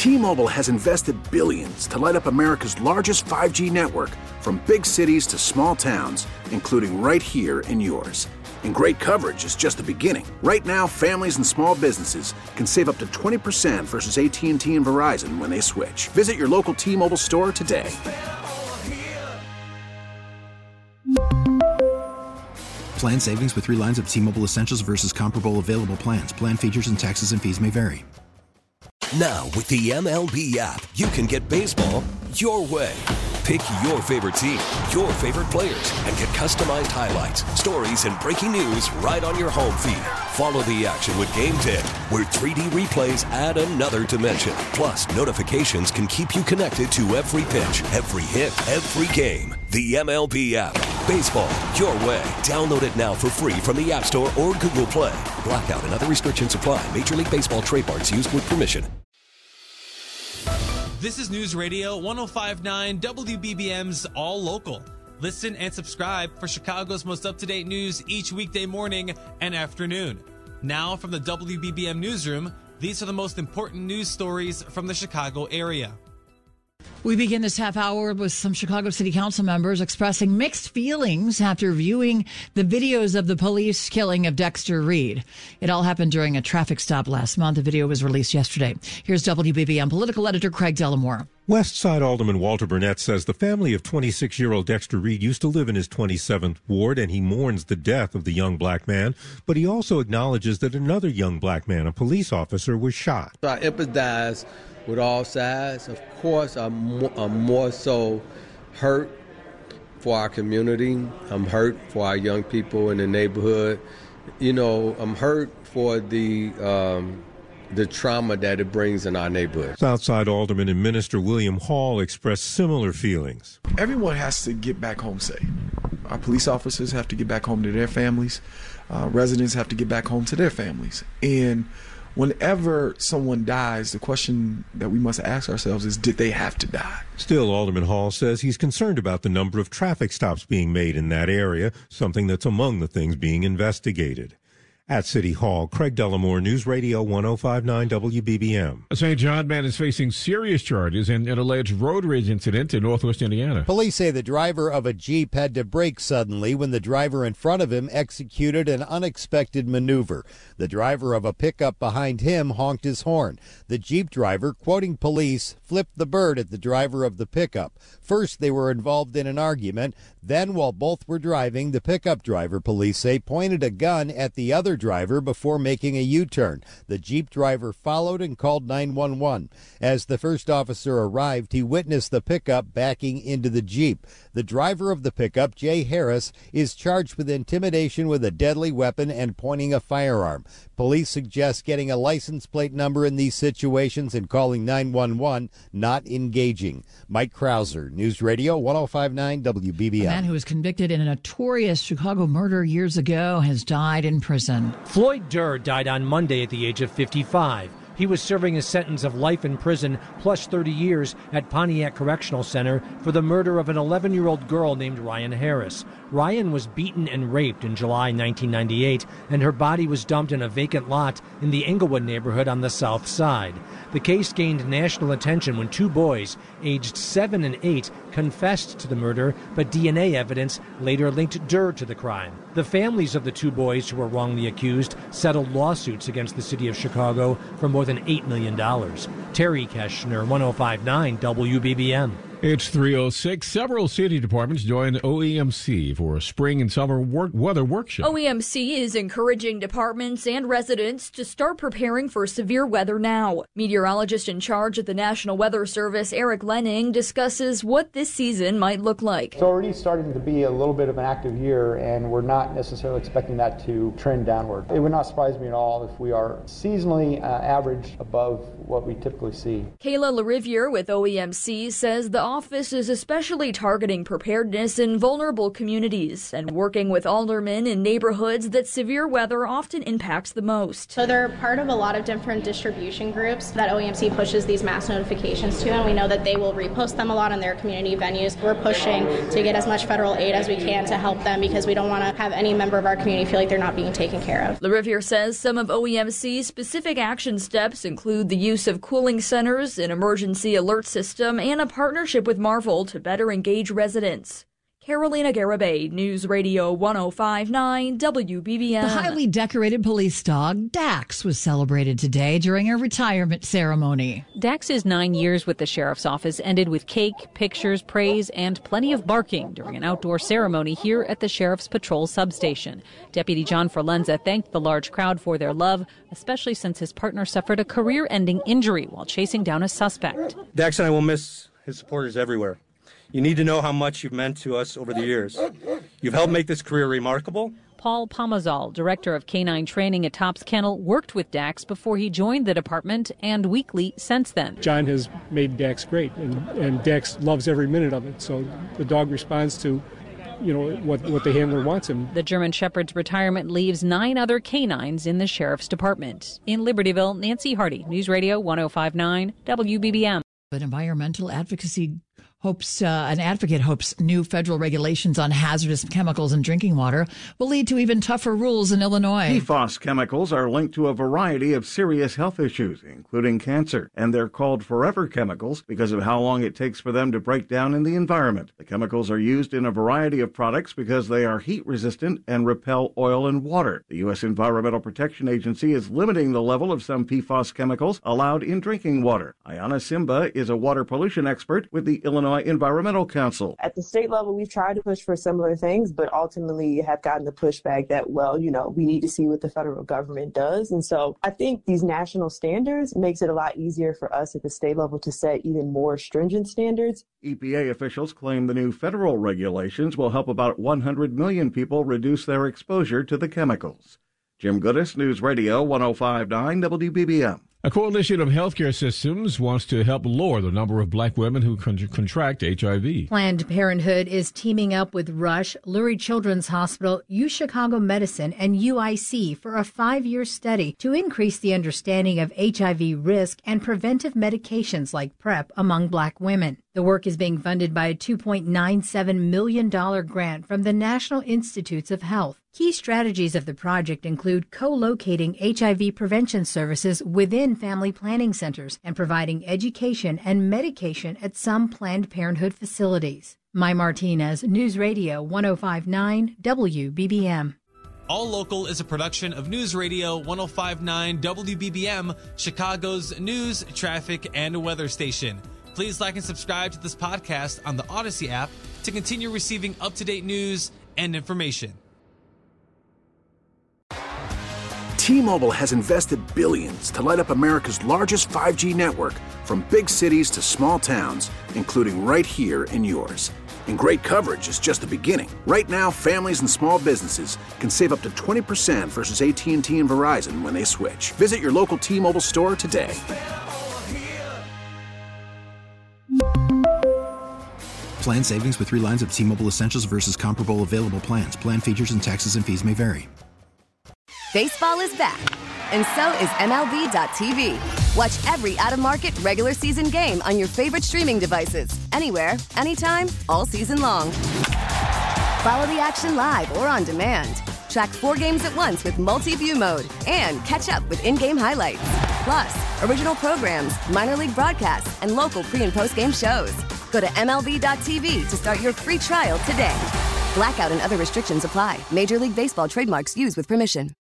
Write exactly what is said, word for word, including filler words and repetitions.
T-Mobile has invested billions to light up America's largest five G network, from big cities to small towns, including right here in yours. And great coverage is just the beginning. Right now, families and small businesses can save up to twenty percent versus A T and T and Verizon when they switch. Visit your local T-Mobile store today. Plan savings with three lines of T-Mobile Essentials versus comparable available plans. Plan features and taxes and fees may vary. Now, with the M L B app, you can get baseball your way. Pick your favorite team, your favorite players, and get customized highlights, stories, and breaking news right on your home feed. Follow the action with Game Day, where three D replays add another dimension. Plus, notifications can keep you connected to every pitch, every hit, every game. The M L B app. Baseball your way. Download it now for free from the App Store or Google Play. Blackout and other restrictions apply. Major League Baseball trademarks used with permission. This is News Radio one oh five point nine W B B M's All Local. Listen and subscribe for Chicago's most up-to-date news each weekday morning and afternoon. Now from the W B B M Newsroom, these are the most important news stories from the Chicago area. We begin this half hour with some Chicago City Council members expressing mixed feelings after viewing the videos of the police killing of Dexter Reed. It all happened during a traffic stop last month. The video was released yesterday. Here's W B B M political editor Craig Dellamore. West Side Alderman Walter Burnett says the family of twenty-six-year-old Dexter Reed used to live in his twenty-seventh ward, and he mourns the death of the young black man. But he also acknowledges that another young black man, a police officer, was shot. I empathize with all sides. Of course, I'm more, I'm more so hurt for our community. I'm hurt for our young people in the neighborhood. You know, I'm hurt for the um, the trauma that it brings in our neighborhood. Southside Alderman and Minister William Hall expressed similar feelings. Everyone has to get back home safe. Our police officers have to get back home to their families. Uh, residents have to get back home to their families. And whenever someone dies, the question that we must ask ourselves is, did they have to die? Still, Alderman Hall says he's concerned about the number of traffic stops being made in that area, something that's among the things being investigated. At City Hall, Craig Dellamore, News Radio one oh five point nine W B B M. A Saint John man is facing serious charges in an alleged road rage incident in northwest Indiana. Police say the driver of a Jeep had to brake suddenly when the driver in front of him executed an unexpected maneuver. The driver of a pickup behind him honked his horn. The Jeep driver, quoting police, flipped the bird at the driver of the pickup. First, they were involved in an argument. Then, while both were driving, the pickup driver, police say, pointed a gun at the other driver before making a U-turn. The Jeep driver followed and called nine one one. As the first officer arrived, he witnessed the pickup backing into the Jeep. The driver of the pickup, Jay Harris, is charged with intimidation with a deadly weapon and pointing a firearm. Police suggest getting a license plate number in these situations and calling nine one one, not engaging. Mike Krauser, News Radio one oh five point nine W B B M. A man who was convicted in a notorious Chicago murder years ago has died in prison. Floyd Durr died on Monday at the age of fifty-five. He was serving a sentence of life in prison plus thirty years at Pontiac Correctional Center for the murder of an eleven-year-old girl named Ryan Harris. Ryan was beaten and raped in July nineteen ninety-eight, and her body was dumped in a vacant lot in the Englewood neighborhood on the south side. The case gained national attention when two boys, aged seven and eight, confessed to the murder, but D N A evidence later linked Durr to the crime. The families of the two boys who were wrongly accused settled lawsuits against the city of Chicago for more than eight million dollars. Terry Keschner, one oh five point nine W B B M. It's three oh six. Several city departments joined O E M C for a spring and summer work weather workshop. O E M C is encouraging departments and residents to start preparing for severe weather now. Meteorologist in charge at the National Weather Service, Eric Lenning, discusses what this season might look like. It's already starting to be a little bit of an active year, and we're not necessarily expecting that to trend downward. It would not surprise me at all if we are seasonally uh, average above what we typically see. Kayla LaRiviere with O E M C says the office is especially targeting preparedness in vulnerable communities and working with aldermen in neighborhoods that severe weather often impacts the most. So they're part of a lot of different distribution groups that O E M C pushes these mass notifications to, and we know that they will repost them a lot on their community venues. We're pushing to get as much federal aid as we can to help them because we don't want to have any member of our community feel like they're not being taken care of. LaRiviere says some of O E M C's specific action steps include the use of cooling centers, an emergency alert system, and a partnership with Marvel to better engage residents. Carolina Garibay, News Radio one oh five point nine W B B M. The highly decorated police dog, Dax, was celebrated today during a retirement ceremony. Dax's nine years with the sheriff's office ended with cake, pictures, praise, and plenty of barking during an outdoor ceremony here at the Sheriff's Patrol substation. Deputy John Forlenza thanked the large crowd for their love, especially since his partner suffered a career-ending injury while chasing down a suspect. Dax and I will miss his supporters everywhere. You need to know how much you've meant to us over the years. You've helped make this career remarkable. Paul Pomazal, director of canine training at Tops Kennel, worked with Dax before he joined the department and weekly since then. John has made Dax great, and, and Dax loves every minute of it. So the dog responds to, you know, what, what the handler wants him. The German Shepherd's retirement leaves nine other canines in the sheriff's department. In Libertyville, Nancy Hardy, News Radio one oh five point nine W B B M. But environmental advocacy hopes uh, an advocate hopes new federal regulations on hazardous chemicals in drinking water will lead to even tougher rules in Illinois. P FAS chemicals are linked to a variety of serious health issues, including cancer, and they're called forever chemicals because of how long it takes for them to break down in the environment. The chemicals are used in a variety of products because they are heat resistant and repel oil and water. The U S Environmental Protection Agency is limiting the level of some P FAS chemicals allowed in drinking water. Ayana Simba is a water pollution expert with the Illinois Environmental Council. At the state level, we've tried to push for similar things, but ultimately have gotten the pushback that, well, you know, we need to see what the federal government does. And so I think these national standards makes it a lot easier for us at the state level to set even more stringent standards. E P A officials claim the new federal regulations will help about one hundred million people reduce their exposure to the chemicals. Jim Goodis, News Radio one oh five point nine W B B M. A coalition of healthcare systems wants to help lower the number of black women who con- contract H I V. Planned Parenthood is teaming up with Rush, Lurie Children's Hospital, U Chicago Medicine, and U I C for a five-year study to increase the understanding of H I V risk and preventive medications like PrEP among black women. The work is being funded by a two point nine seven million dollars grant from the National Institutes of Health. Key strategies of the project include co-locating H I V prevention services within family planning centers and providing education and medication at some Planned Parenthood facilities. Mai Martinez, News Radio one oh five point nine W B B M. All Local is a production of News Radio one oh five point nine W B B M, Chicago's news, traffic, and weather station. Please like and subscribe to this podcast on the Odyssey app to continue receiving up-to-date news and information. T-Mobile has invested billions to light up America's largest five G network, from big cities to small towns, including right here in yours. And great coverage is just the beginning. Right now, families and small businesses can save up to twenty percent versus A T and T and Verizon when they switch. Visit your local T-Mobile store today. Plan savings with three lines of T-Mobile Essentials versus comparable available plans. Plan features and taxes and fees may vary. Baseball is back, and so is M L B dot T V. Watch every out-of-market regular season game on your favorite streaming devices, anywhere, anytime, all season long. Follow the action live or on demand. Track four games at once with multi-view mode and catch up with in-game highlights. Plus, original programs, minor league broadcasts, and local pre- and post-game shows. Go to M L B dot T V to start your free trial today. Blackout and other restrictions apply. Major League Baseball trademarks used with permission.